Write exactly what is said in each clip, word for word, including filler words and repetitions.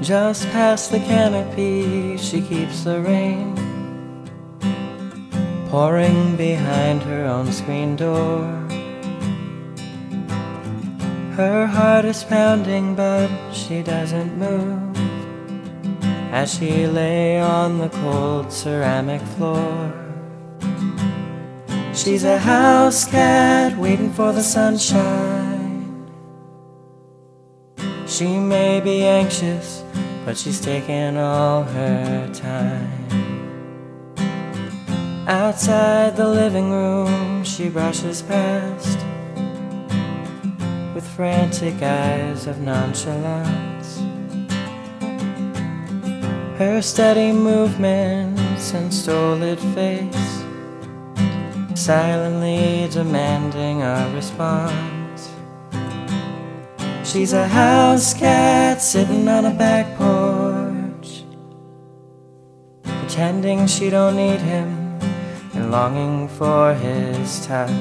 Just past the canopy, she keeps the rain pouring behind her own screen door. Her heart is pounding, but she doesn't move as she lay on the cold ceramic floor. She's a house cat waiting for the sunshine. She may be anxious, but she's taking all her time. Outside the living room, she brushes past with frantic eyes of nonchalance. Her steady movements and stolid face silently demanding a response. She's a house cat sitting on a back porch, pretending she don't need him and longing for his touch.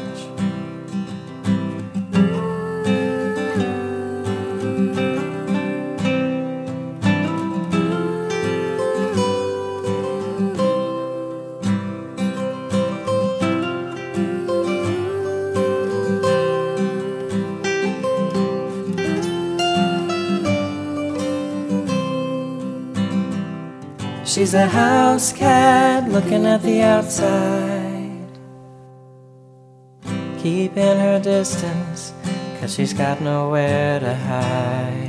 She's a house cat looking at the outside, keeping her distance 'cause she's got nowhere to hide.